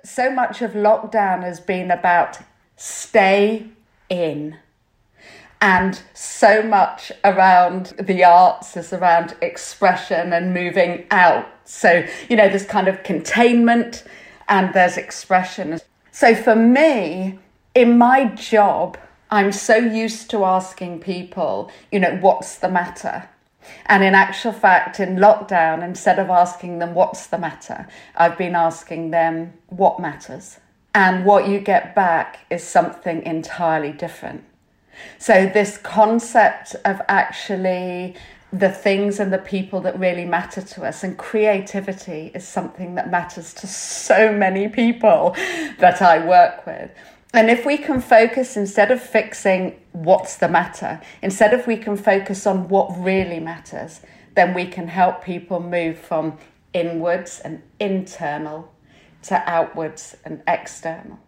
so much of lockdown has been about stay in. And so much around the arts is around expression and moving out. So, there's kind of containment and there's expression. So for me, in my job, I'm so used to asking people, what's the matter? And in actual fact, in lockdown, instead of asking them what's the matter, I've been asking them what matters. And what you get back is something entirely different. So this concept of actually the things and the people that really matter to us, and creativity is something that matters to so many people that I work with. And if we can focus, instead of fixing what's the matter, instead of we can focus on what really matters, then we can help people move from inwards and internal to outwards and external.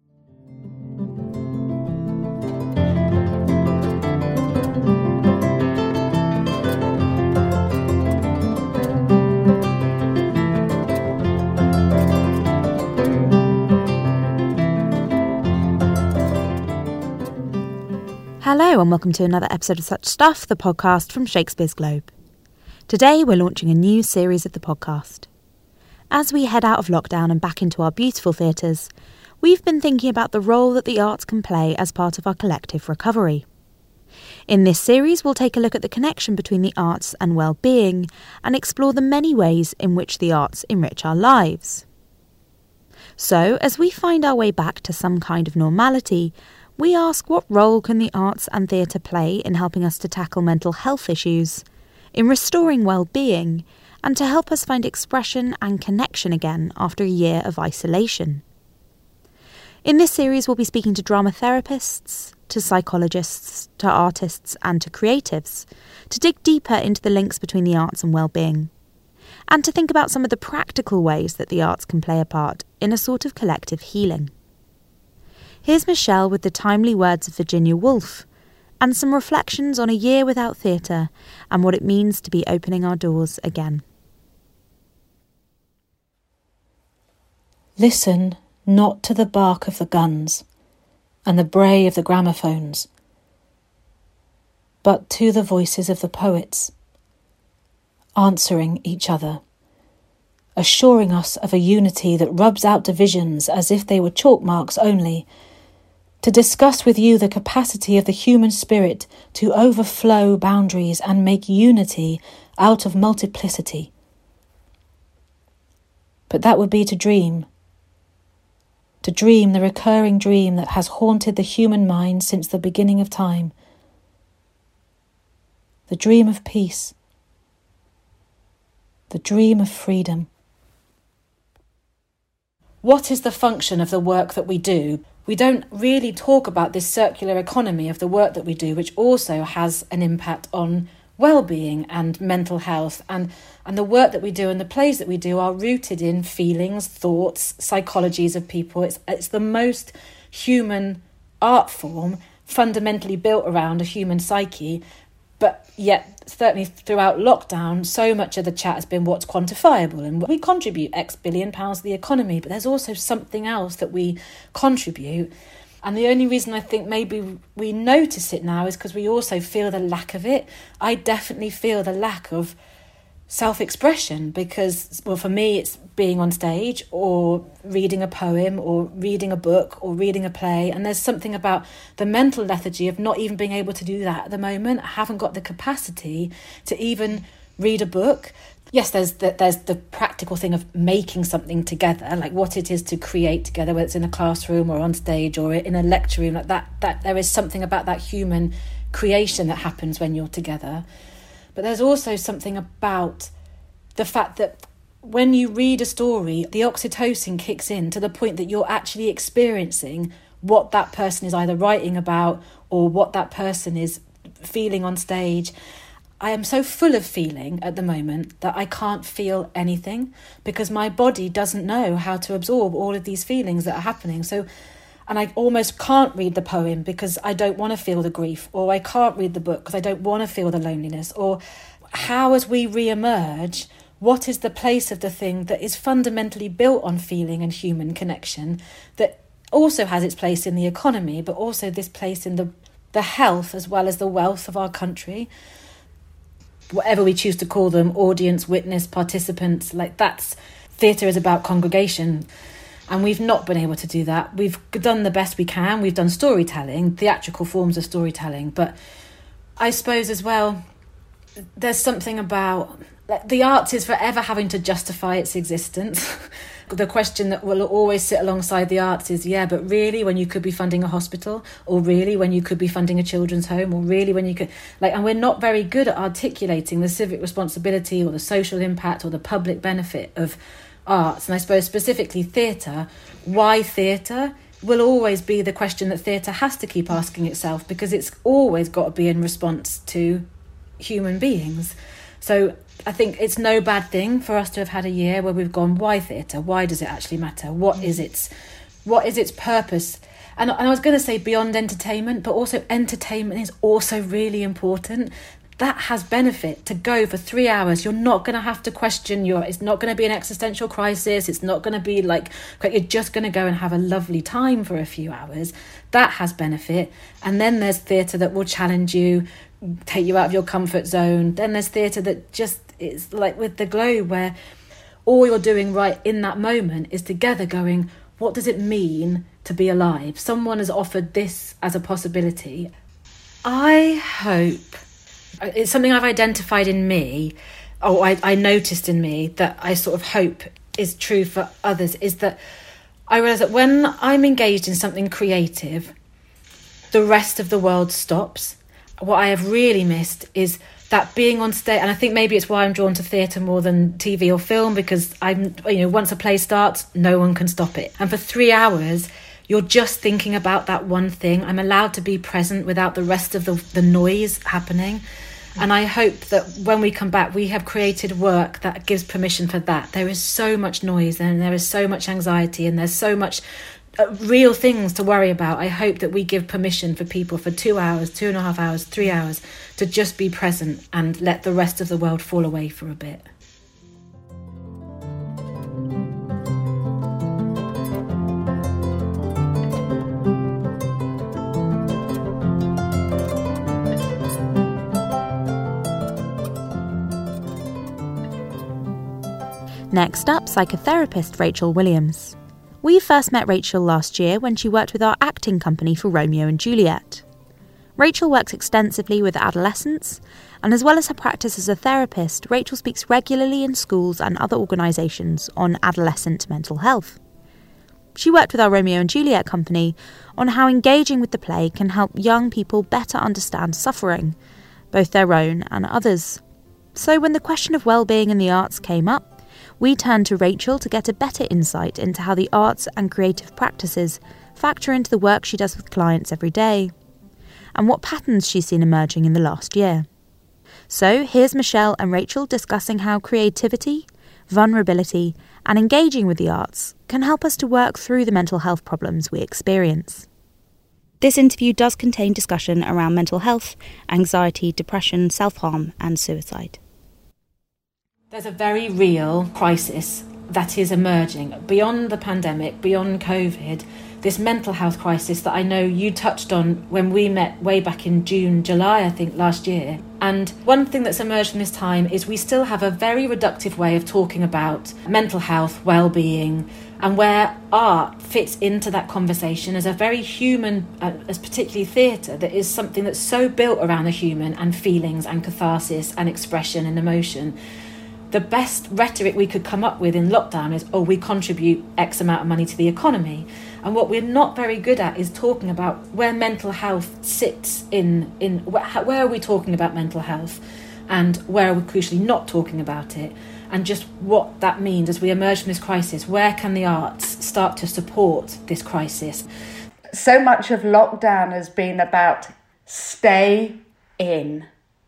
Hello and welcome to another episode of Such Stuff, the podcast from Shakespeare's Globe. Today we're launching a new series of the podcast. As we head out of lockdown and back into our beautiful theatres, we've been thinking about the role that the arts can play as part of our collective recovery. In this series we'll take a look at the connection between the arts and well-being and explore the many ways in which the arts enrich our lives. So, as we find our way back to some kind of normality, we ask, what role can the arts and theatre play in helping us to tackle mental health issues, in restoring well-being, and to help us find expression and connection again after a year of isolation? In this series, we'll be speaking to drama therapists, to psychologists, to artists, and to creatives, to dig deeper into the links between the arts and well-being, and to think about some of the practical ways that the arts can play a part in a sort of collective healing. Here's Michelle with the timely words of Virginia Woolf, and some reflections on a year without theatre and what it means to be opening our doors again. Listen not to the bark of the guns and the bray of the gramophones, but to the voices of the poets, answering each other, assuring us of a unity that rubs out divisions as if they were chalk marks only, to discuss with you the capacity of the human spirit to overflow boundaries and make unity out of multiplicity. But that would be to dream the recurring dream that has haunted the human mind since the beginning of time, the dream of peace, the dream of freedom. What is the function of the work that we do? We don't really talk about this circular economy of the work that we do, which also has an impact on well-being and mental health. And the work that we do and the plays that we do are rooted in feelings, thoughts, psychologies of people. It's the most human art form, fundamentally built around a human psyche. But yet, certainly throughout lockdown, so much of the chat has been what's quantifiable. And we contribute X billion pounds to the economy, but there's also something else that we contribute. And the only reason I think maybe we notice it now is because we also feel the lack of it. I definitely feel the lack of self-expression because, well, for me, it's being on stage or reading a poem or reading a book or reading a play. And there's something about the mental lethargy of not even being able to do that at the moment. I haven't got the capacity to even read a book. Yes, there's the practical thing of making something together, like what it is to create together, whether it's in a classroom or on stage or in a lecture room, like that there is something about that human creation that happens when you're together. But there's also something about the fact that when you read a story, the oxytocin kicks in to the point that you're actually experiencing what that person is either writing about or what that person is feeling on stage. I am so full of feeling at the moment that I can't feel anything because my body doesn't know how to absorb all of these feelings that are happening. And I almost can't read the poem because I don't want to feel the grief, or I can't read the book because I don't want to feel the loneliness. Or how, as we re-emerge, what is the place of the thing that is fundamentally built on feeling and human connection, that also has its place in the economy, but also this place in the health as well as the wealth of our country, whatever we choose to call them, audience, witness, participants, like that's, theatre is about congregation. And we've not been able to do that. We've done the best we can. We've done storytelling, theatrical forms of storytelling. But I suppose as well, there's something about, like, the arts is forever having to justify its existence. The question that will always sit alongside the arts is, yeah, but really when you could be funding a hospital, or really when you could be funding a children's home, or really when you could, like, and we're not very good at articulating the civic responsibility or the social impact or the public benefit of arts. And I suppose specifically theatre, why theatre will always be the question that theatre has to keep asking itself, because it's always got to be in response to human beings. So I think it's no bad thing for us to have had a year where we've gone, why theatre? Why does it actually matter? What is its purpose? And I was going to say beyond entertainment, but also entertainment is also really important. That has benefit to go for 3 hours. You're not going to have to question it's not going to be an existential crisis. It's not going to be like, you're just going to go and have a lovely time for a few hours. That has benefit. And then there's theatre that will challenge you, take you out of your comfort zone. Then there's theatre that just is like with the Globe, where all you're doing right in that moment is together going, what does it mean to be alive? Someone has offered this as a possibility. I hope, it's something I've identified in me, or I noticed in me, that I sort of hope is true for others, is that I realise that when I'm engaged in something creative, the rest of the world stops. What I have really missed is that being on stage, and I think maybe it's why I'm drawn to theatre more than TV or film, because once a play starts, no one can stop it. And for 3 hours, you're just thinking about that one thing. I'm allowed to be present without the rest of the noise happening. And I hope that when we come back, we have created work that gives permission for that. There is so much noise and there is so much anxiety and there's so much real things to worry about. I hope that we give permission for people for 2 hours, 2.5 hours, 3 hours to just be present and let the rest of the world fall away for a bit. Next up, psychotherapist Rachel Williams. We first met Rachel last year when she worked with our acting company for Romeo and Juliet. Rachel works extensively with adolescents, and as well as her practice as a therapist, Rachel speaks regularly in schools and other organisations on adolescent mental health. She worked with our Romeo and Juliet company on how engaging with the play can help young people better understand suffering, both their own and others. So when the question of well-being in the arts came up, we turned to Rachel to get a better insight into how the arts and creative practices factor into the work she does with clients every day, and what patterns she's seen emerging in the last year. So here's Michelle and Rachel discussing how creativity, vulnerability, and engaging with the arts can help us to work through the mental health problems we experience. This interview does contain discussion around mental health, anxiety, depression, self-harm, and suicide. There's a very real crisis that is emerging beyond the pandemic, beyond COVID, this mental health crisis that I know you touched on when we met way back in June, July, I think, last year. And one thing that's emerged from this time is we still have a very reductive way of talking about mental health, well-being, and where art fits into that conversation as a very human, as particularly theatre, that is something that's so built around the human and feelings and catharsis and expression and emotion. The best rhetoric we could come up with in lockdown is, we contribute X amount of money to the economy. And what we're not very good at is talking about where mental health sits in where are we talking about mental health and where are we crucially not talking about it, and just what that means as we emerge from this crisis. Where can the arts start to support this crisis? So much of lockdown has been about stay in.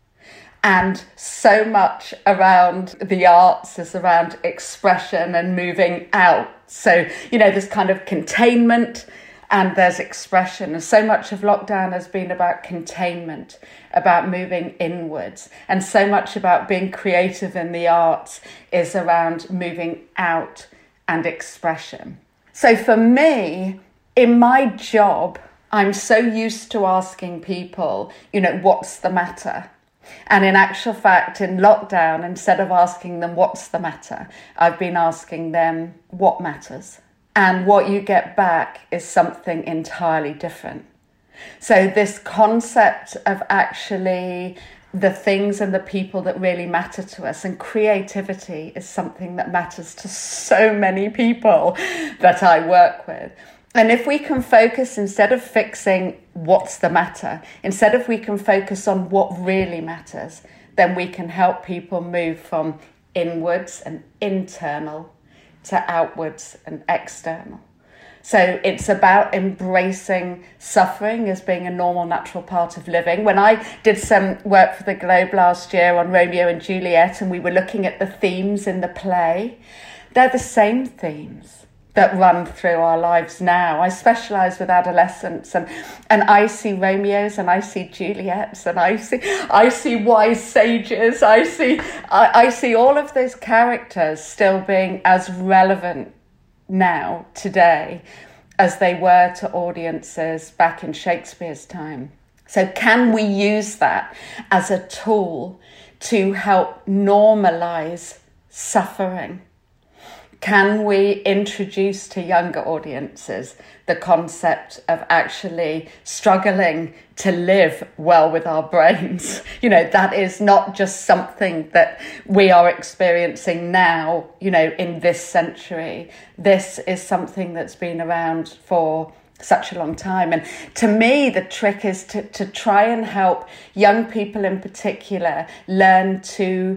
And so much around the arts is around expression and moving out. So, this kind of containment and there's expression. And so much of lockdown has been about containment, about moving inwards, and so much about being creative in the arts is around moving out and expression. So for me, in my job, I'm so used to asking people, what's the matter? And in actual fact, in lockdown, instead of asking them what's the matter, I've been asking them what matters. And what you get back is something entirely different. So this concept of actually the things and the people that really matter to us, and creativity is something that matters to so many people that I work with. And if we can focus, instead of fixing what's the matter, instead of we can focus on what really matters, then we can help people move from inwards and internal to outwards and external. So it's about embracing suffering as being a normal, natural part of living. When I did some work for the Globe last year on Romeo and Juliet, and we were looking at the themes in the play, they're the same themes that run through our lives now. I specialise with adolescents, and I see Romeos and I see Juliets, and I see wise sages. I see all of those characters still being as relevant now, today, as they were to audiences back in Shakespeare's time. So can we use that as a tool to help normalise suffering? Can we introduce to younger audiences the concept of actually struggling to live well with our brains? That is not just something that we are experiencing now, in this century. This is something that's been around for such a long time. And to me, the trick is to try and help young people in particular learn to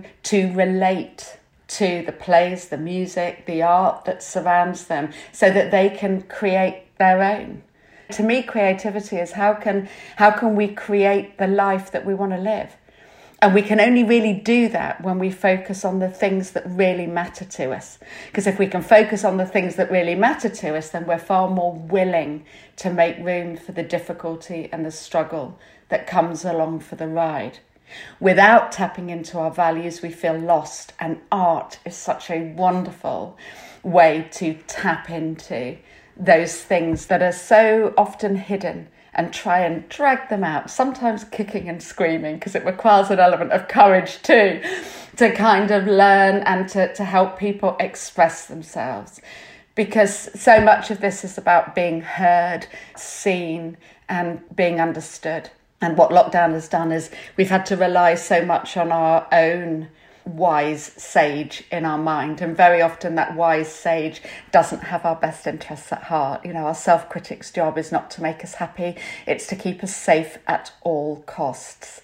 relate to the plays, the music, the art that surrounds them, so that they can create their own. To me, creativity is how can we create the life that we want to live? And we can only really do that when we focus on the things that really matter to us. Because if we can focus on the things that really matter to us, then we're far more willing to make room for the difficulty and the struggle that comes along for the ride. Without tapping into our values, we feel lost, and art is such a wonderful way to tap into those things that are so often hidden and try and drag them out, sometimes kicking and screaming, because it requires an element of courage too, to kind of learn and to help people express themselves. Because so much of this is about being heard, seen, and being understood. And what lockdown has done is we've had to rely so much on our own wise sage in our mind. And very often that wise sage doesn't have our best interests at heart. Our self-critic's job is not to make us happy. It's to keep us safe at all costs.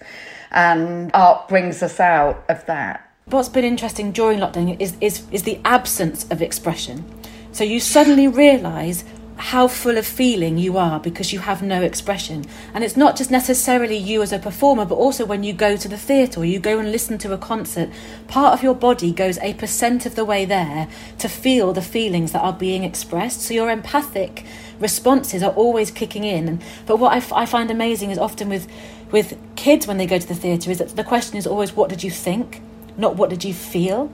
And art brings us out of that. What's been interesting during lockdown is the absence of expression. So you suddenly realise how full of feeling you are because you have no expression. And it's not just necessarily you as a performer, but also when you go to the theatre or you go and listen to a concert, part of your body goes 1% of the way there to feel the feelings that are being expressed. So your empathic responses are always kicking in. But what I find amazing is often with kids when they go to the theatre is that the question is always, what did you think? Not what did you feel?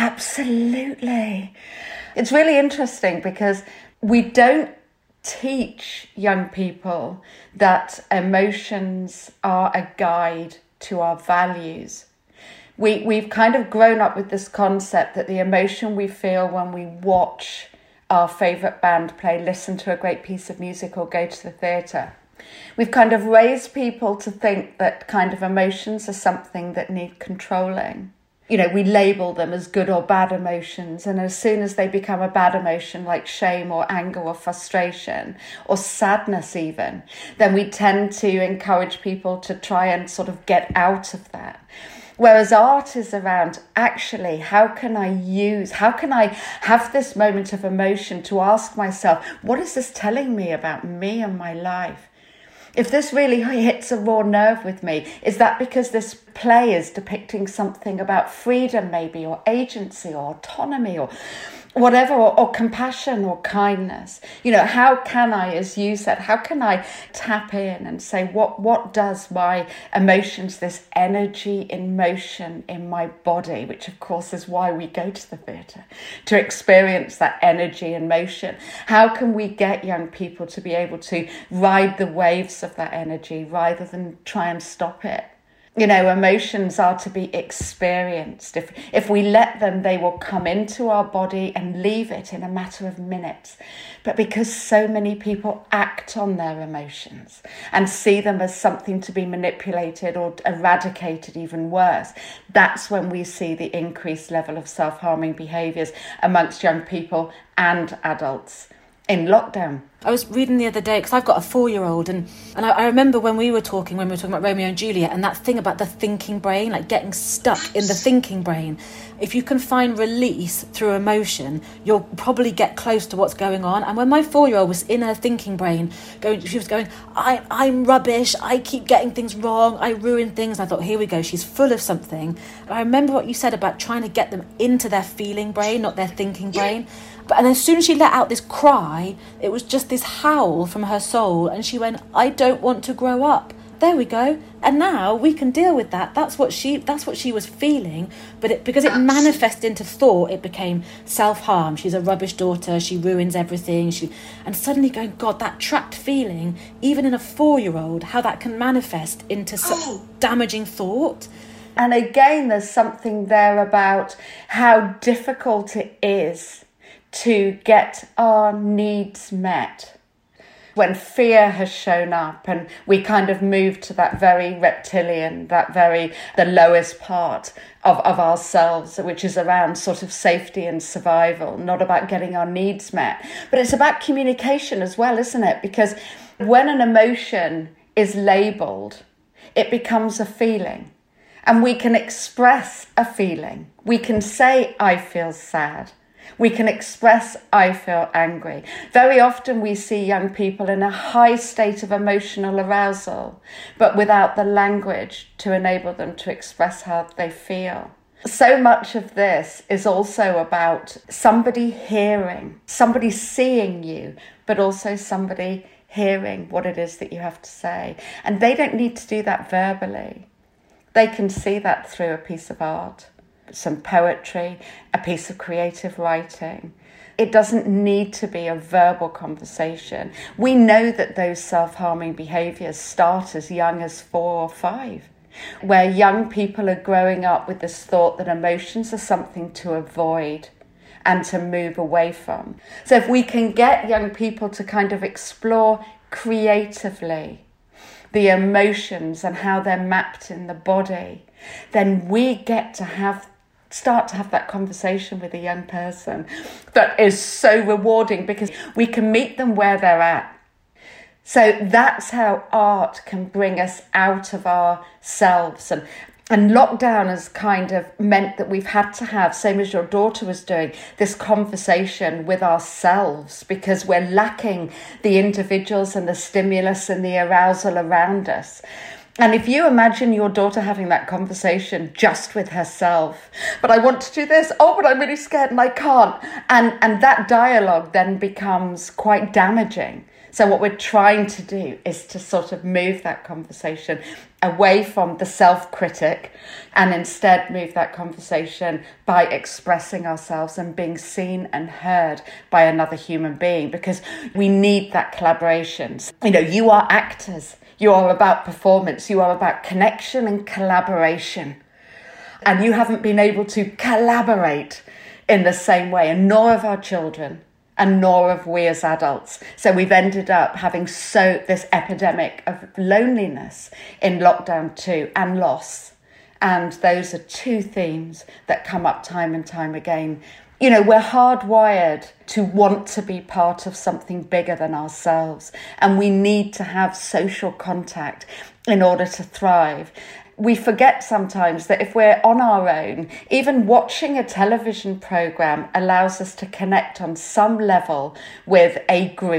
Absolutely. It's really interesting because we don't teach young people that emotions are a guide to our values. We've kind of grown up with this concept that the emotion we feel when we watch our favourite band play, listen to a great piece of music, or go to the theatre. We've kind of raised people to think that kind of emotions are something that need controlling. We label them as good or bad emotions, and as soon as they become a bad emotion like shame or anger or frustration or sadness even, then we tend to encourage people to try and sort of get out of that. Whereas art is around, actually, how can I have this moment of emotion to ask myself, what is this telling me about me and my life? If this really hits a raw nerve with me, is that because this play is depicting something about freedom maybe, or agency, or autonomy, or whatever, or compassion or kindness. How can I, as you said, how can I tap in and say, what does my emotions, this energy in motion in my body, which of course is why we go to the theatre, to experience that energy in motion. How can we get young people to be able to ride the waves of that energy rather than try and stop it? Emotions are to be experienced. If we let them, they will come into our body and leave it in a matter of minutes. But because so many people act on their emotions and see them as something to be manipulated or eradicated, even worse, that's when we see the increased level of self-harming behaviours amongst young people and adults in lockdown. I was reading the other day, because I've got a 4-year-old, and I remember when we were talking about Romeo and Juliet, and that thing about the thinking brain, like getting stuck in the thinking brain. If you can find release through emotion, you'll probably get close to what's going on. And when my 4-year-old was in her thinking brain, she was going, I'm rubbish, I keep getting things wrong, I ruin things. I thought, here we go, she's full of something. I remember what you said about trying to get them into their feeling brain, not their thinking brain. And as soon as she let out this cry, it was just this howl from her soul, and she went, I don't want to grow up. There we go. And now we can deal with that. That's what she was feeling. But because it manifested into thought, it became self-harm. She's a rubbish daughter. She ruins everything. And suddenly going, God, that trapped feeling, even in a 4-year-old, how that can manifest into such damaging thought. And again, there's something there about how difficult it is to get our needs met when fear has shown up and we kind of move to that very reptilian, the lowest part of ourselves, which is around sort of safety and survival, not about getting our needs met. But it's about communication as well, isn't it? Because when an emotion is labelled, it becomes a feeling. And we can express a feeling. We can say, I feel sad. We can express, I feel angry. Very often we see young people in a high state of emotional arousal, but without the language to enable them to express how they feel. So much of this is also about somebody hearing, somebody seeing you, but also somebody hearing what it is that you have to say. And they don't need to do that verbally. They can see that through a piece of art, some poetry, a piece of creative writing. It doesn't need to be a verbal conversation. We know that those self-harming behaviours start as young as 4 or 5, where young people are growing up with this thought that emotions are something to avoid and to move away from. So if we can get young people to kind of explore creatively the emotions and how they're mapped in the body, then we get to start to have that conversation with a young person that is so rewarding, because we can meet them where they're at. So that's how art can bring us out of ourselves. And lockdown has kind of meant that we've had to have, same as your daughter was doing, this conversation with ourselves, because we're lacking the individuals and the stimulus and the arousal around us. And if you imagine your daughter having that conversation just with herself, but I want to do this, but I'm really scared and I can't. And that dialogue then becomes quite damaging. So what we're trying to do is to sort of move that conversation away from the self-critic and instead move that conversation by expressing ourselves and being seen and heard by another human being, because we need that collaboration. You are actors. You are about performance. You are about connection and collaboration. And you haven't been able to collaborate in the same way, and nor have our children, and nor have we as adults. So we've ended up having this epidemic of loneliness in lockdown too, and loss. And those are 2 themes that come up time and time again. We're hardwired to want to be part of something bigger than ourselves, and we need to have social contact in order to thrive. We forget sometimes that if we're on our own, even watching a television programme allows us to connect on some level with a group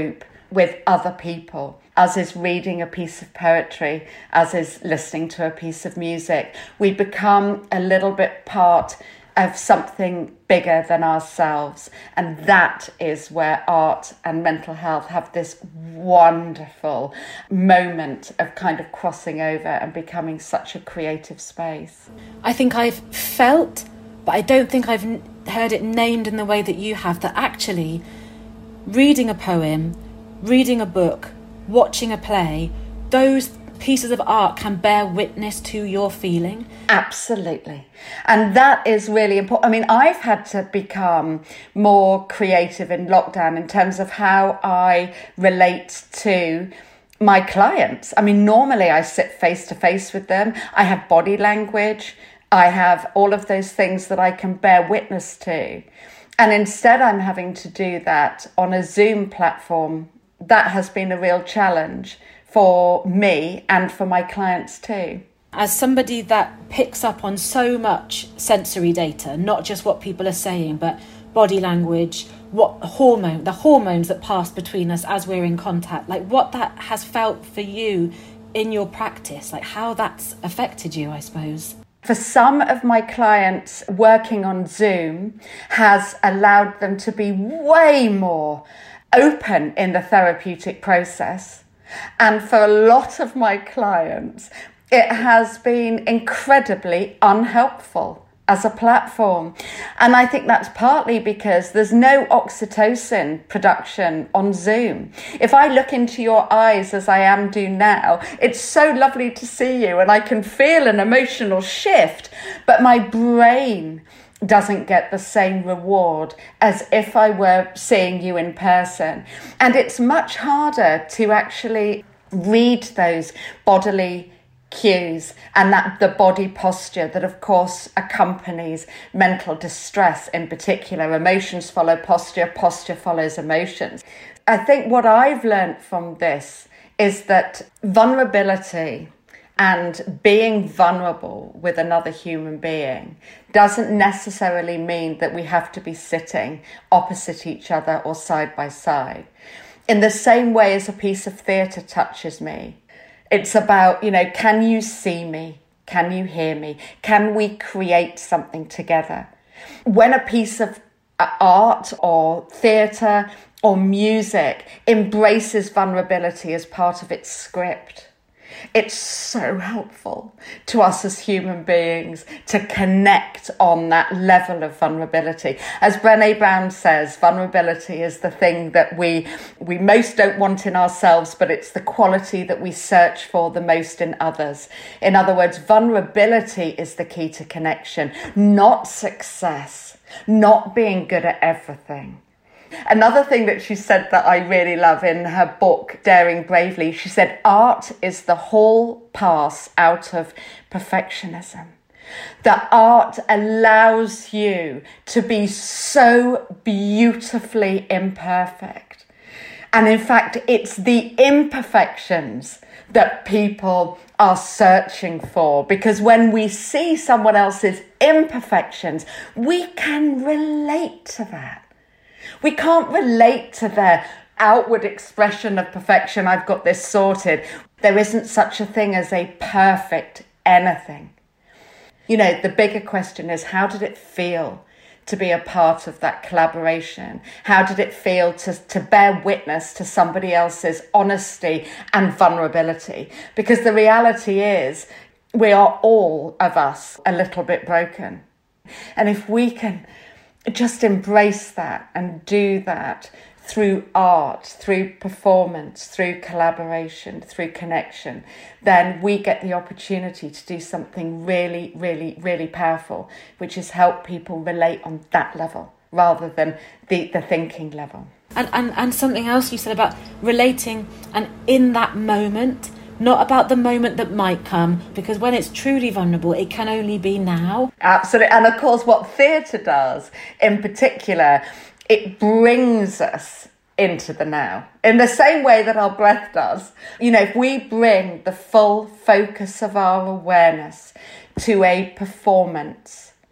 with other people, as is reading a piece of poetry, as is listening to a piece of music. We become a little bit part of something bigger than ourselves. And that is where art and mental health have this wonderful moment of kind of crossing over and becoming such a creative space. I think I've felt, but I don't think I've heard it named in the way that you have, that actually reading a poem, reading a book, watching a play, those pieces of art can bear witness to your feeling. Absolutely. And that is really important. I mean, I've had to become more creative in lockdown in terms of how I relate to my clients. I mean, normally I sit face to face with them. I have body language. I have all of those things that I can bear witness to. And instead I'm having to do that on a Zoom platform. That has been a real challenge for me and for my clients too. As somebody that picks up on so much sensory data, not just what people are saying, but body language, the hormones that pass between us as we're in contact, like what that has felt for you in your practice, like how that's affected you, I suppose. For some of my clients, working on Zoom has allowed them to be way more open in the therapeutic process. And for a lot of my clients, it has been incredibly unhelpful as a platform. And I think that's partly because there's no oxytocin production on Zoom. If I look into your eyes as I am doing now, it's so lovely to see you and I can feel an emotional shift, but my brain doesn't get the same reward as if I were seeing you in person. And it's much harder to actually read those bodily cues and that the body posture that of course accompanies mental distress in particular. Emotions follow posture, posture follows emotions. I think what I've learned from this is that vulnerability and being vulnerable with another human being doesn't necessarily mean that we have to be sitting opposite each other or side by side. In the same way as a piece of theatre touches me, it's about, can you see me? Can you hear me? Can we create something together? When a piece of art or theatre or music embraces vulnerability as part of its script, it's so helpful to us as human beings to connect on that level of vulnerability. As Brené Brown says, vulnerability is the thing that we most don't want in ourselves, but it's the quality that we search for the most in others. In other words, vulnerability is the key to connection, not success, not being good at everything. Another thing that she said that I really love in her book, Daring Bravely, she said, art is the hall pass out of perfectionism. That art allows you to be so beautifully imperfect. And in fact, it's the imperfections that people are searching for, because when we see someone else's imperfections, we can relate to that. We can't relate to their outward expression of perfection. I've got this sorted. There isn't such a thing as a perfect anything. The bigger question is, how did it feel to be a part of that collaboration? How did it feel to bear witness to somebody else's honesty and vulnerability? Because the reality is, we are all of us a little bit broken. And if we can just embrace that and do that through art, through performance, through collaboration, through connection, then we get the opportunity to do something really, really, really powerful, which is help people relate on that level rather than the thinking level. And something else you said about relating and in that moment, not about the moment that might come, because when it's truly vulnerable, it can only be now. Absolutely. And of course, what theatre does in particular, it brings us into the now in the same way that our breath does. If we bring the full focus of our awareness to a performance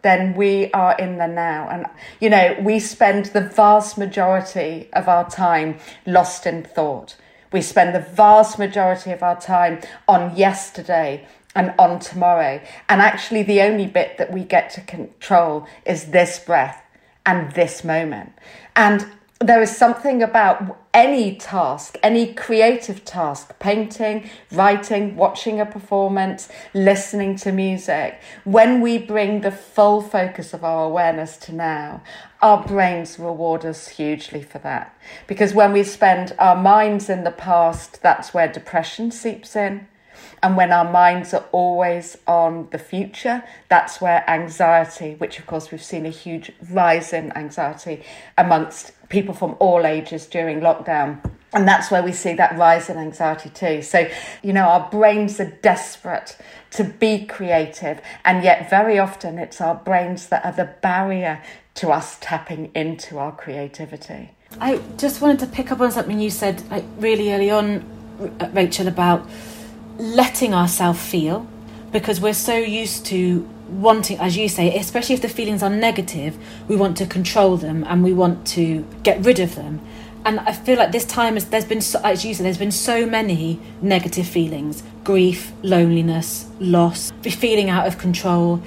then we are in the now. And, we spend the vast majority of our time lost in thought. We spend the vast majority of our time on yesterday and on tomorrow. And actually the only bit that we get to control is this breath and this moment. And there is something about any task, any creative task, painting, writing, watching a performance, listening to music. When we bring the full focus of our awareness to now, our brains reward us hugely for that. Because when we spend our minds in the past, that's where depression seeps in. And when our minds are always on the future, that's where anxiety, which of course we've seen a huge rise in anxiety amongst people from all ages during lockdown. And that's where we see that rise in anxiety too. So, our brains are desperate to be creative. And yet very often it's our brains that are the barrier to us tapping into our creativity. I just wanted to pick up on something you said really early on, Rachel, about letting ourselves feel, because we're so used to wanting, as you say, especially if the feelings are negative, we want to control them and we want to get rid of them. And I feel like this time there's been, as you said, there's been so many negative feelings: grief, loneliness, loss, feeling out of control.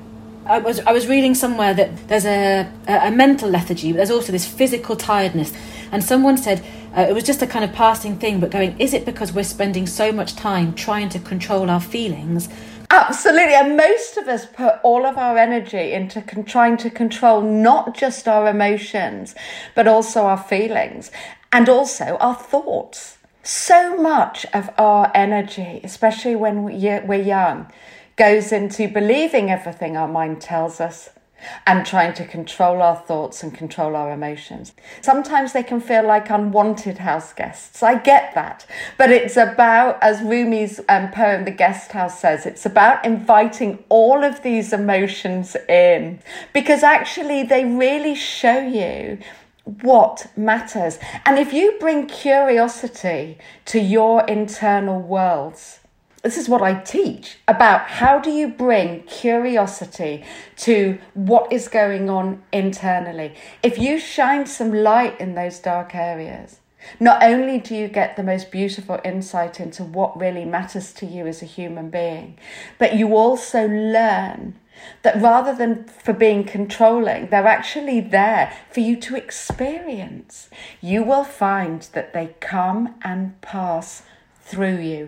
I was reading somewhere that there's a mental lethargy, but there's also this physical tiredness. And someone said it was just a kind of passing thing, but going, is it because we're spending so much time trying to control our feelings? Absolutely. And most of us put all of our energy into trying to control not just our emotions, but also our feelings and also our thoughts. So much of our energy, especially when we're young, goes into believing everything our mind tells us and trying to control our thoughts and control our emotions. Sometimes they can feel like unwanted house guests. I get that. But it's about, as Rumi's poem, The Guest House, says, it's about inviting all of these emotions in, because actually they really show you what matters. And if you bring curiosity to your internal worlds, this is what I teach about how do you bring curiosity to what is going on internally. If you shine some light in those dark areas, not only do you get the most beautiful insight into what really matters to you as a human being, but you also learn that rather than for being controlling, they're actually there for you to experience. You will find that they come and pass through you.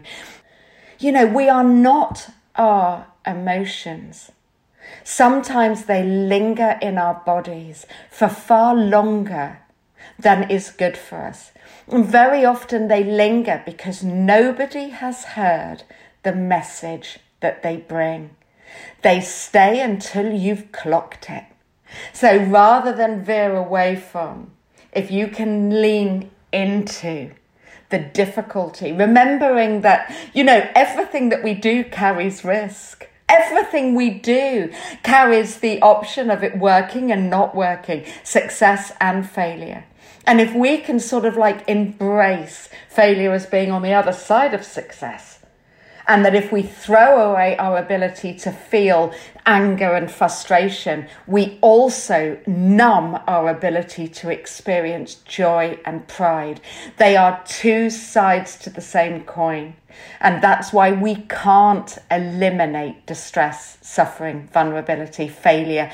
We are not our emotions. Sometimes they linger in our bodies for far longer than is good for us. And very often they linger because nobody has heard the message that they bring. They stay until you've clocked it. So rather than veer away from, if you can lean into the difficulty, remembering that, everything that we do carries risk. Everything we do carries the option of it working and not working, success and failure. And if we can sort of embrace failure as being on the other side of success, and that if we throw away our ability to feel anger and frustration, we also numb our ability to experience joy and pride. They are two sides to the same coin. And that's why we can't eliminate distress, suffering, vulnerability, failure,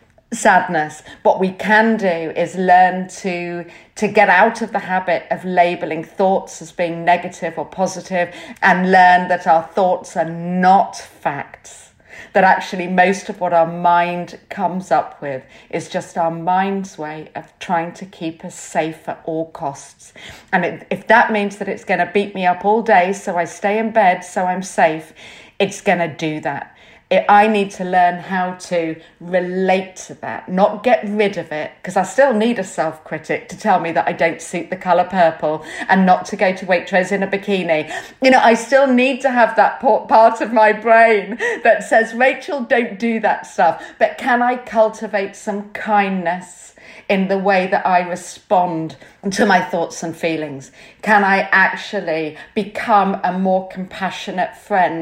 sadness. What we can do is learn to get out of the habit of labeling thoughts as being negative or positive, and learn that our thoughts are not facts. That actually most of what our mind comes up with is just our mind's way of trying to keep us safe at all costs. And if that means that it's going to beat me up all day so I stay in bed so I'm safe, it's going to do that. I need to learn how to relate to that, not get rid of it, because I still need a self-critic to tell me that I don't suit the colour purple and not to go to Waitrose in a bikini. I still need to have that part of my brain that says, Rachel, don't do that stuff. But can I cultivate some kindness in the way that I respond to my thoughts and feelings? Can I actually become a more compassionate friend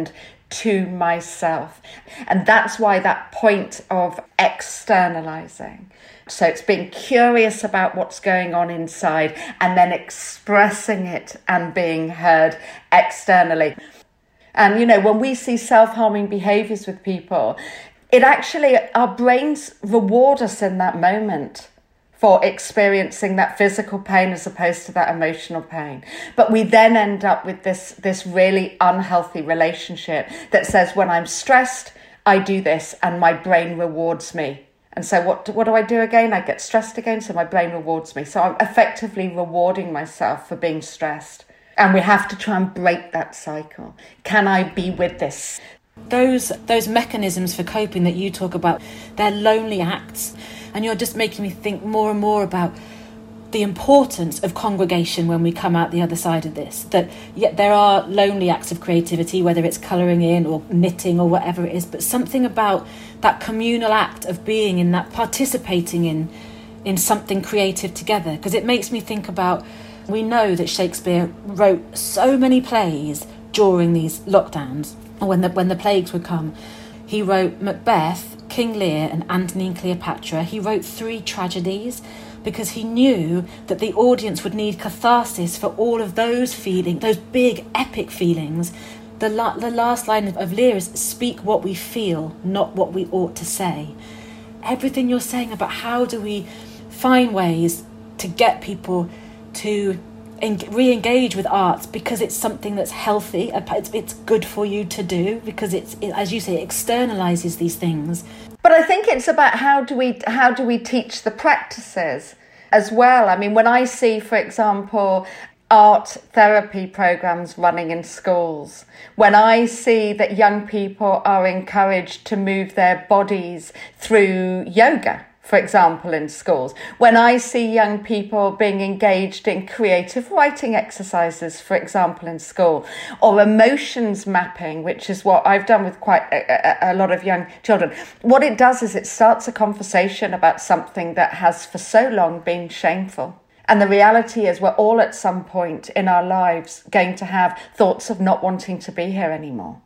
to myself. And that's why that point of externalizing. So it's being curious about what's going on inside and then expressing it and being heard externally. And, when we see self-harming behaviours with people, it actually, our brains reward us in that moment for experiencing that physical pain as opposed to that emotional pain. But we then end up with this really unhealthy relationship that says, when I'm stressed, I do this and my brain rewards me. And so what do I do again? I get stressed again, so my brain rewards me. So I'm effectively rewarding myself for being stressed. And we have to try and break that cycle. Can I be with this? Those mechanisms for coping that you talk about, they're lonely acts. And you're just making me think more and more about the importance of congregation when we come out the other side of this. That yet there are lonely acts of creativity, whether it's colouring in or knitting or whatever it is, but something about that communal act of being in that, participating in something creative together. Because it makes me think about, we know that Shakespeare wrote so many plays during these lockdowns, when the plagues would come. He wrote Macbeth, King Lear and Antony and Cleopatra. He wrote 3 tragedies because he knew that the audience would need catharsis for all of those feelings, those big epic feelings. The last line of Lear is, speak what we feel, not what we ought to say. Everything you're saying about how do we find ways to get people to re-engage with arts because it's something that's healthy, it's good for you to do, because it, as you say, externalizes these things. But I think it's about how do we teach the practices as well. I mean, when I see, for example, art therapy programs running in schools, when I see that young people are encouraged to move their bodies through yoga, for example, in schools, when I see young people being engaged in creative writing exercises, for example, in school, or emotions mapping, which is what I've done with quite a lot of young children, what it does is it starts a conversation about something that has for so long been shameful. And the reality is we're all at some point in our lives going to have thoughts of not wanting to be here anymore.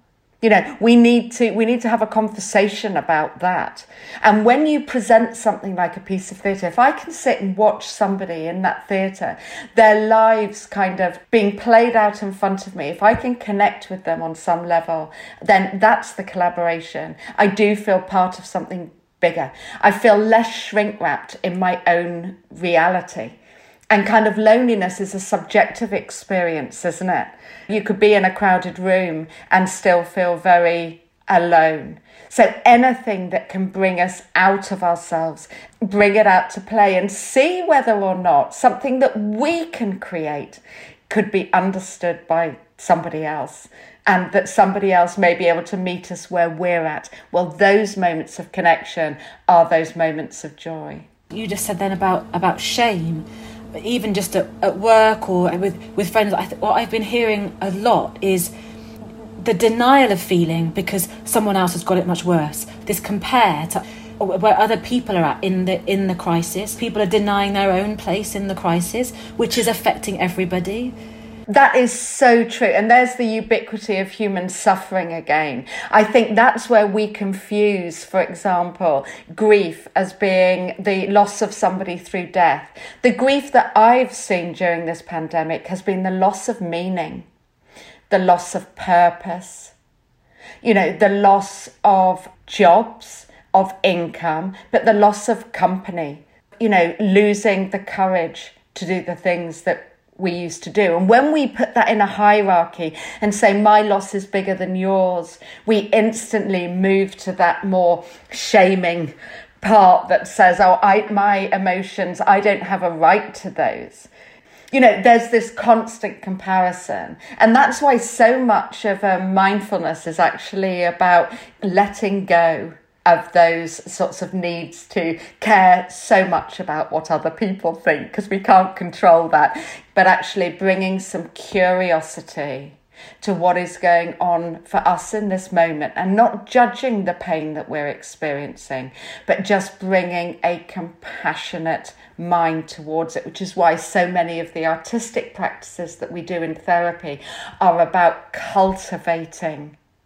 We need to have a conversation about that. And when you present something like a piece of theatre, if I can sit and watch somebody in that theatre, their lives kind of being played out in front of me, if I can connect with them on some level, then that's the collaboration. I do feel part of something bigger. I feel less shrink-wrapped in my own reality. And kind of loneliness is a subjective experience, isn't it? You could be in a crowded room and still feel very alone. So anything that can bring us out of ourselves, bring it out to play and see whether or not something that we can create could be understood by somebody else, and that somebody else may be able to meet us where we're at. Well, those moments of connection are those moments of joy. You just said then about shame. Even just at work or with friends, what I've been hearing a lot is the denial of feeling because someone else has got it much worse. This compare to where other people are at in the crisis. People are denying their own place in the crisis, which is affecting everybody. That is so true. And there's the ubiquity of human suffering again. I think that's where we confuse, for example, grief as being the loss of somebody through death. The grief that I've seen during this pandemic has been the loss of meaning, the loss of purpose, the loss of jobs, of income, but the loss of company, losing the courage to do the things that we used to do. And when we put that in a hierarchy and say my loss is bigger than yours, we instantly move to that more shaming part that says, my emotions, I don't have a right to those. There's this constant comparison. And that's why so much of mindfulness is actually about letting go of those sorts of needs to care so much about what other people think, because we can't control that, but actually bringing some curiosity to what is going on for us in this moment and not judging the pain that we're experiencing, but just bringing a compassionate mind towards it, which is why so many of the artistic practices that we do in therapy are about cultivating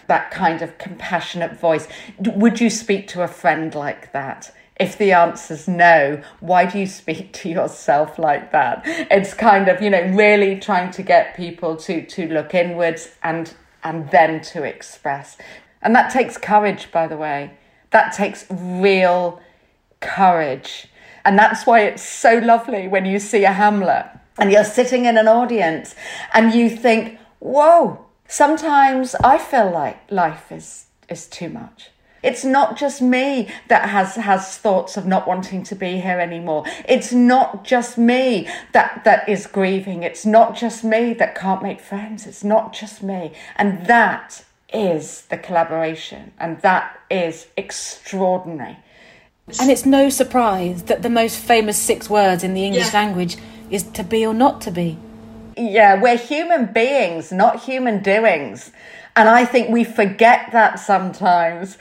that kind of compassionate voice. Would you speak to a friend like that? If the answer's no, why do you speak to yourself like that? It's kind of, really trying to get people to look inwards and then to express. And that takes courage, by the way. That takes real courage. And that's why it's so lovely when you see a Hamlet and you're sitting in an audience and you think, whoa, sometimes I feel like life is too much. It's not just me that has thoughts of not wanting to be here anymore. It's not just me that is grieving. It's not just me that can't make friends. It's not just me. And that is the collaboration. And that is extraordinary. And it's no surprise that the most famous 6 words in the English language is to be or not to be. Yeah, we're human beings, not human doings. And I think we forget that sometimes.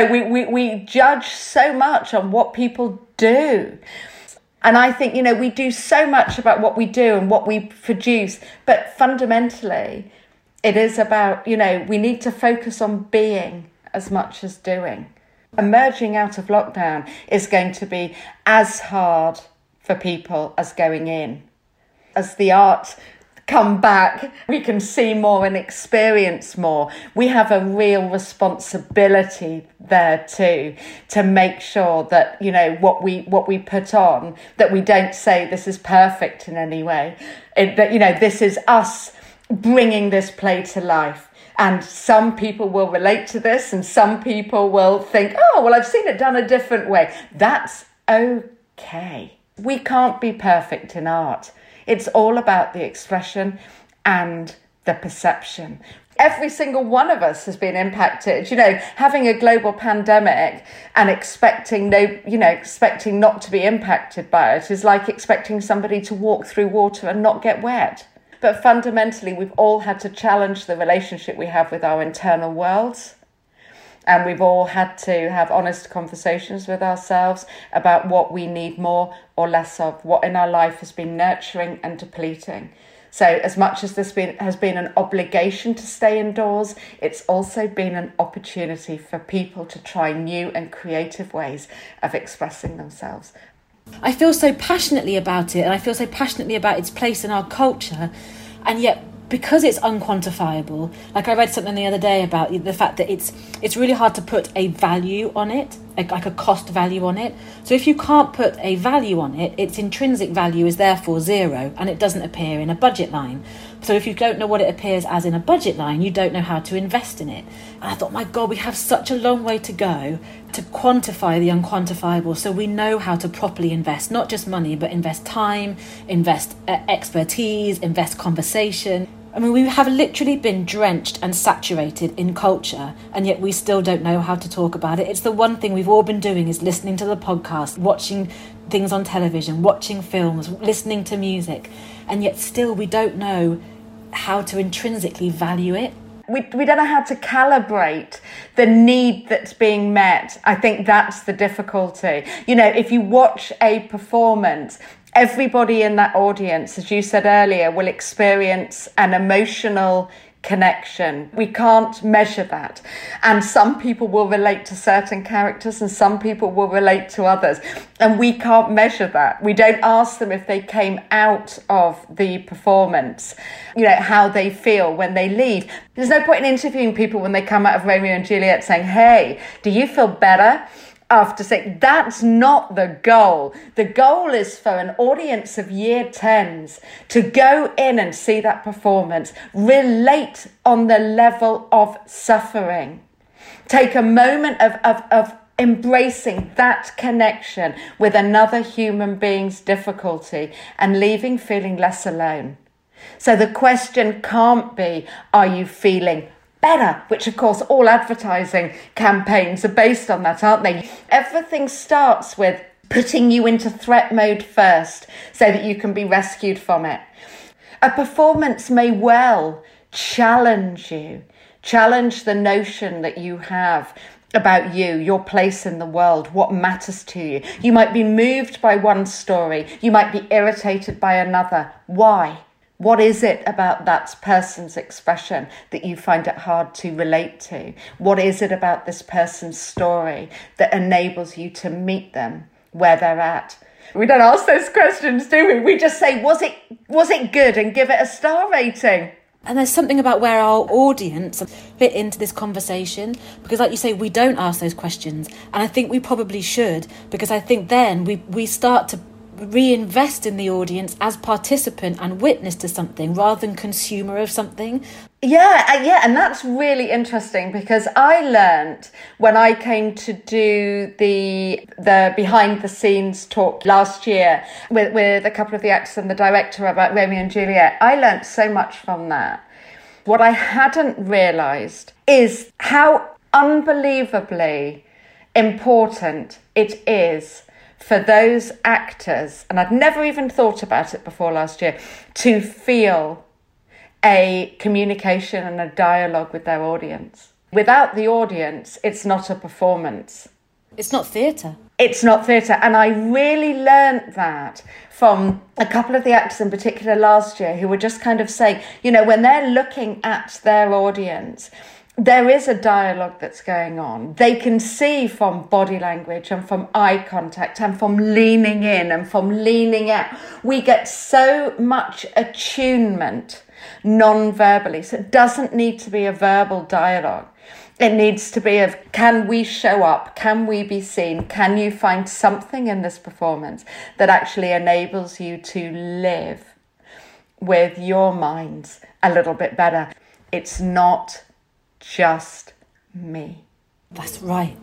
We judge so much on what people do. And I think, we do so much about what we do and what we produce. But fundamentally, it is about, we need to focus on being as much as doing. Emerging out of lockdown is going to be as hard for people as going in. As the arts come back, we can see more and experience more. We have a real responsibility there too, to make sure that, what we put on, that we don't say this is perfect in any way. This is us bringing this play to life. And some people will relate to this and some people will think, oh, well, I've seen it done a different way. That's okay. We can't be perfect in art. It's all about the expression and the perception. Every single one of us has been impacted. Having a global pandemic and expecting not to be impacted by it is like expecting somebody to walk through water and not get wet. But fundamentally, we've all had to challenge the relationship we have with our internal worlds. And we've all had to have honest conversations with ourselves about what we need more or less of, what in our life has been nurturing and depleting. So as much as this has been an obligation to stay indoors, it's also been an opportunity for people to try new and creative ways of expressing themselves. I feel so passionately about it, and I feel so passionately about its place in our culture, and yet because it's unquantifiable, like I read something the other day about the fact that it's really hard to put a value on it, like a cost value on it. So if you can't put a value on it, its intrinsic value is therefore 0 and it doesn't appear in a budget line. So if you don't know what it appears as in a budget line, you don't know how to invest in it. And I thought, my God, we have such a long way to go to quantify the unquantifiable, so we know how to properly invest, not just money, but invest time, invest expertise, invest conversation. I mean, we have literally been drenched and saturated in culture, and yet we still don't know how to talk about it. It's the one thing we've all been doing is listening to the podcast, watching things on television, watching films, listening to music, and yet still we don't know how to intrinsically value it. We don't know how to calibrate the need that's being met. I think that's the difficulty. If you watch a performance, everybody in that audience, as you said earlier, will experience an emotional connection. We can't measure that. And some people will relate to certain characters and some people will relate to others. And we can't measure that. We don't ask them if they came out of the performance, how they feel when they leave. There's no point in interviewing people when they come out of Romeo and Juliet saying, hey, do you feel better? After saying that's not the goal. The goal is for an audience of year 10s to go in and see that performance, relate on the level of suffering, take a moment of embracing that connection with another human being's difficulty and leaving feeling less alone. So the question can't be, are you feeling better? Which of course all advertising campaigns are based on that, aren't they? Everything starts with putting you into threat mode first so that you can be rescued from it. A performance may well challenge you, challenge the notion that you have about you, your place in the world, what matters to you. You might be moved by one story, you might be irritated by another. Why? What is it about that person's expression that you find it hard to relate to? What is it about this person's story that enables you to meet them where they're at? We don't ask those questions, do we? We just say, was it good, and give it a star rating. And there's something about where our audience fit into this conversation, because like you say, we don't ask those questions. And I think we probably should, because I think then we start to reinvest in the audience as participant and witness to something rather than consumer of something. Yeah, and that's really interesting, because I learned when I came to do the behind the scenes talk last year with a couple of the actors and the director about Romeo and Juliet. I learned so much from that. What I hadn't realised is how unbelievably important it is for those actors, and I'd never even thought about it before last year, to feel a communication and a dialogue with their audience. Without the audience, it's not a performance. It's not theatre. It's not theatre. And I really learnt that from a couple of the actors in particular last year, who were just kind of saying, when they're looking at their audience, there is a dialogue that's going on. They can see from body language and from eye contact and from leaning in and from leaning out. We get so much attunement non-verbally. So it doesn't need to be a verbal dialogue. It needs to be of, can we show up? Can we be seen? Can you find something in this performance that actually enables you to live with your minds a little bit better? It's not just me. That's right.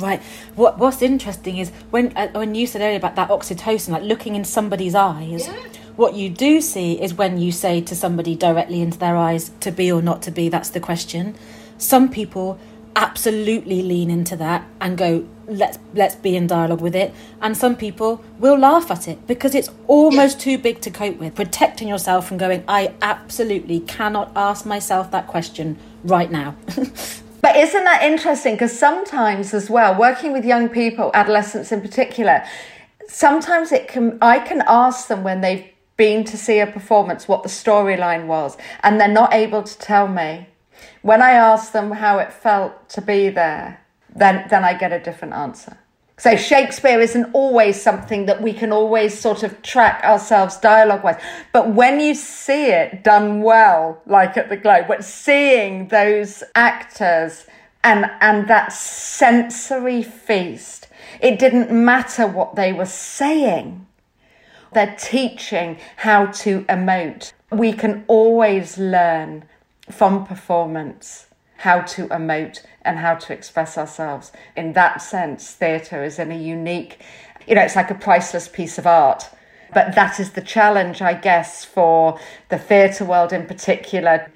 What's interesting is when you said earlier about that oxytocin, like looking in somebody's eyes, what you do see is when you say to somebody directly into their eyes, to be or not to be, that's the question. Some people absolutely lean into that and go, let's be in dialogue with it. And some people will laugh at it because it's almost too big to cope with. Protecting yourself from going, I absolutely cannot ask myself that question right now. But isn't that interesting? Because sometimes as well, working with young people, adolescents in particular, sometimes I can ask them when they've been to see a performance what the storyline was, and they're not able to tell me. When I ask them how it felt to be there, then I get a different answer. So Shakespeare isn't always something that we can always sort of track ourselves dialogue-wise. But when you see it done well, like at the Globe, but seeing those actors and that sensory feast, it didn't matter what they were saying. They're teaching how to emote. We can always learn from performance how to emote and how to express ourselves. In that sense, theatre is in a unique, it's like a priceless piece of art. But that is the challenge, I guess, for the theatre world in particular,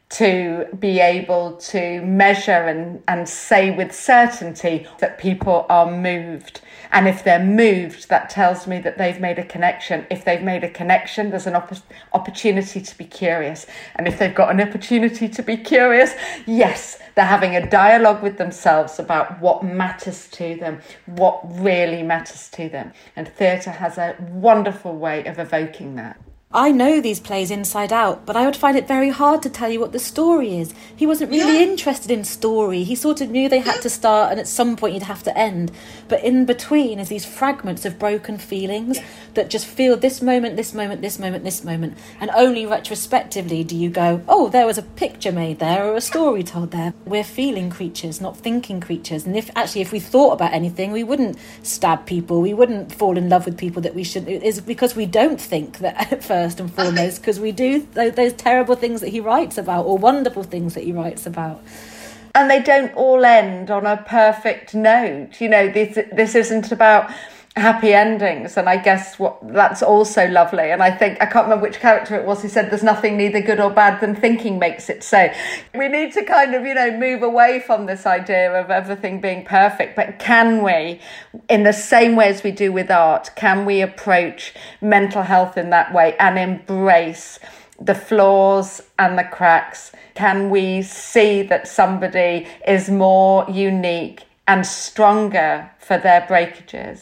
to be able to measure and say with certainty that people are moved. And if they're moved, that tells me that they've made a connection. If they've made a connection, there's an opportunity to be curious. And if they've got an opportunity to be curious, yes, they're having a dialogue with themselves about what matters to them, what really matters to them. And theatre has a wonderful way of evoking that. I know these plays inside out, but I would find it very hard to tell you what the story is. He wasn't really interested in story. He sort of knew they had to start and at some point you'd have to end. But in between is these fragments of broken feelings that just feel this moment, this moment, this moment, this moment. And only retrospectively do you go, oh, there was a picture made there or a story told there. We're feeling creatures, not thinking creatures. And if we thought about anything, we wouldn't stab people. We wouldn't fall in love with people that we shouldn't. It's because we don't think that at first and foremost, because we do those terrible things that he writes about or wonderful things that he writes about. And they don't all end on a perfect note. This isn't about happy endings, and I guess that's also lovely. And I think, I can't remember which character it was who said there's nothing neither good or bad than thinking makes it so. We need to kind of, move away from this idea of everything being perfect, but can we, in the same way as we do with art, can we approach mental health in that way and embrace the flaws and the cracks? Can we see that somebody is more unique and stronger for their breakages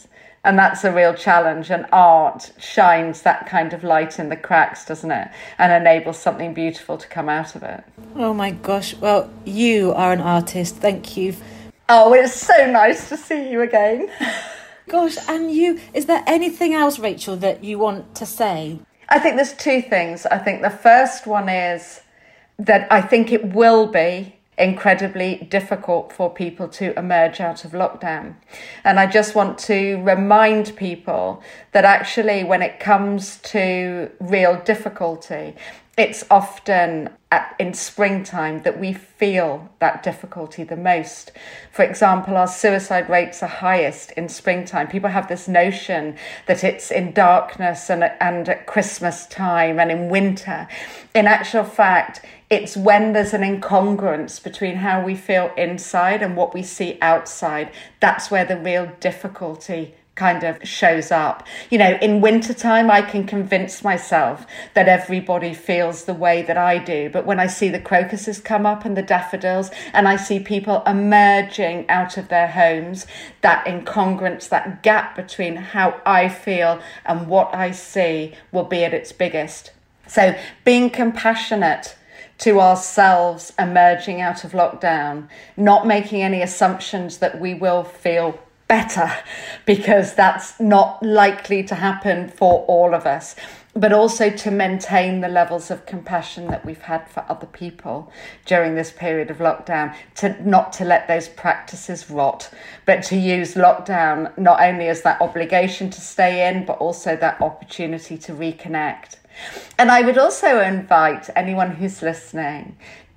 And that's a real challenge, and art shines that kind of light in the cracks, doesn't it? And enables something beautiful to come out of it. Oh my gosh, well, you are an artist, thank you. Oh, it's so nice to see you again. Gosh, and is there anything else, Rachel, that you want to say? I think there's two things. I think the first one is that I think it will be incredibly difficult for people to emerge out of lockdown. And I just want to remind people that actually when it comes to real difficulty, it's often in springtime that we feel that difficulty the most. For example, our suicide rates are highest in springtime. People have this notion that it's in darkness and at Christmas time and in winter. In actual fact, it's when there's an incongruence between how we feel inside and what we see outside. That's where the real difficulty kind of shows up. You know, in wintertime, I can convince myself that everybody feels the way that I do. But when I see the crocuses come up and the daffodils, and I see people emerging out of their homes, that incongruence, that gap between how I feel and what I see will be at its biggest. So being compassionate to ourselves emerging out of lockdown, not making any assumptions that we will feel better, because that's not likely to happen for all of us, but also to maintain the levels of compassion that we've had for other people during this period of lockdown, not to let those practices rot, but to use lockdown not only as that obligation to stay in, but also that opportunity to reconnect. And I would also invite anyone who's listening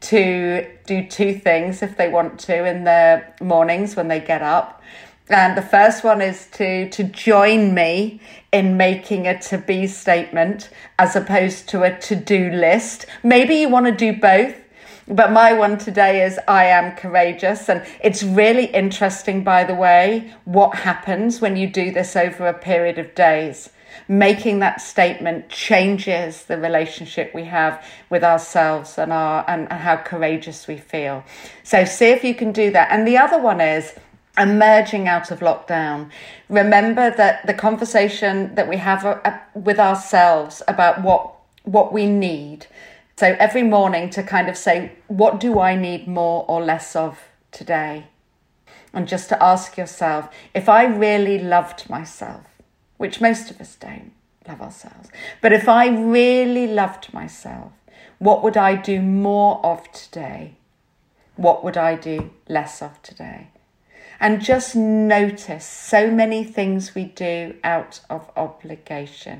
to do two things if they want to in the mornings when they get up. And the first one is to join me in making a to-be statement as opposed to a to-do list. Maybe you want to do both, but my one today is I am courageous. And it's really interesting, by the way, what happens when you do this over a period of days. Making that statement changes the relationship we have with ourselves and how courageous we feel. So see if you can do that. And the other one is emerging out of lockdown. Remember that the conversation that we have with ourselves about what we need. So every morning to kind of say, what do I need more or less of today? And just to ask yourself, if I really loved myself, which most of us don't love ourselves, but if I really loved myself, what would I do more of today? What would I do less of today? And just notice so many things we do out of obligation.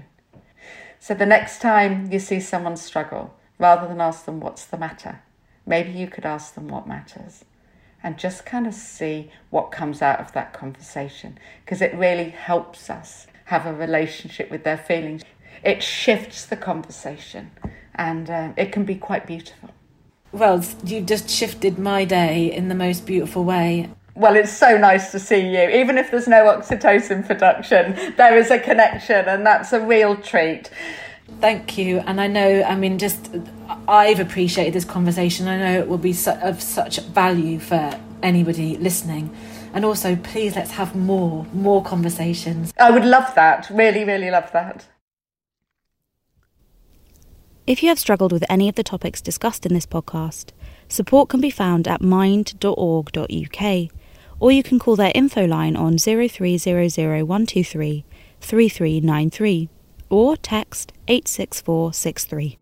So the next time you see someone struggle, rather than ask them what's the matter, maybe you could ask them what matters, and just kind of see what comes out of that conversation, because it really helps us have a relationship with their feelings. It shifts the conversation, and it can be quite beautiful. Well, you've just shifted my day in the most beautiful way. Well, it's so nice to see you. Even if there's no oxytocin production, there is a connection, and that's a real treat. Thank you. And I know, I've appreciated this conversation. I know it will be of such value for anybody listening. And also, please, let's have more conversations. I would love that. Really, really love that. If you have struggled with any of the topics discussed in this podcast, support can be found at mind.org.uk, or you can call their info line on 0300 123 3393 or text 86463.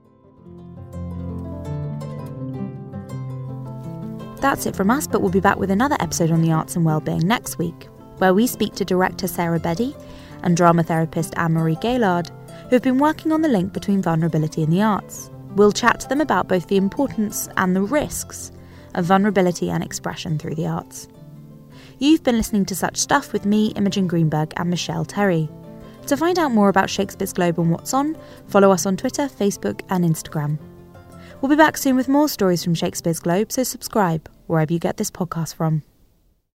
That's it from us, but we'll be back with another episode on the arts and wellbeing next week, where we speak to director Sarah Beddy and drama therapist Anne-Marie Gaillard, who have been working on the link between vulnerability and the arts. We'll chat to them about both the importance and the risks of vulnerability and expression through the arts. You've been listening to Such Stuff with me, Imogen Greenberg, and Michelle Terry. To find out more about Shakespeare's Globe and what's on, follow us on Twitter, Facebook and Instagram. We'll be back soon with more stories from Shakespeare's Globe, so subscribe wherever you get this podcast from.